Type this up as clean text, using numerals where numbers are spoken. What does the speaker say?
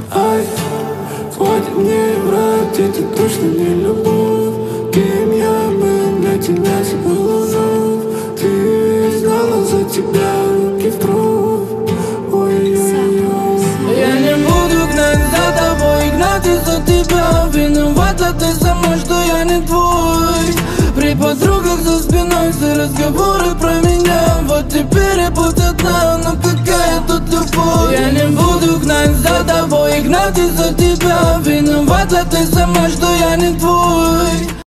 Ай, хватит мне врать, это точно не любовь. Кем я был для тебя, забыл вновь. Ты знала, за тебя руки в кровь. Ой-ой-ой. Я не буду гнать за тобой, гнать из-за тебя. Виновата ты сама, что я не твой. При подругах за спиной все разговоры про меня. Вот теперь я будь одна, но какая тут любовь. Я не буду гнать за тобой, гнать из-за тебя. Виновата ты сама, что я не твой.